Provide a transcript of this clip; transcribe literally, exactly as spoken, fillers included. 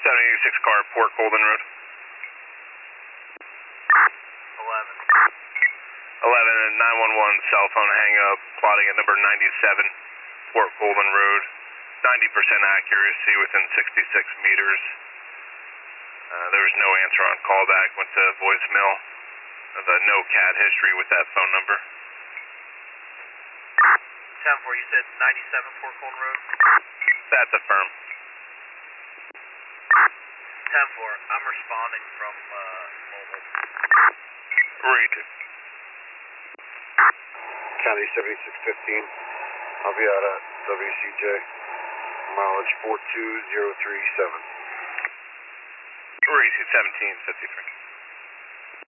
seven eighty-six car, Port Golden Road. eleven. eleven and nine one one cell phone hang up, plotting at number ninety-seven, Port Golden Road. ninety percent accuracy within sixty-six meters. Uh, there was no answer on callback, went to voicemail. The no cat history with that phone number. ten four, you said ninety-seven Port Golden Road? That's affirmed. ten four, I'm responding from uh, mobile. Read it. County seventy-six fifteen, I'll be out at W C J, mileage four two zero three seven. Read it, seventeen fifty-three.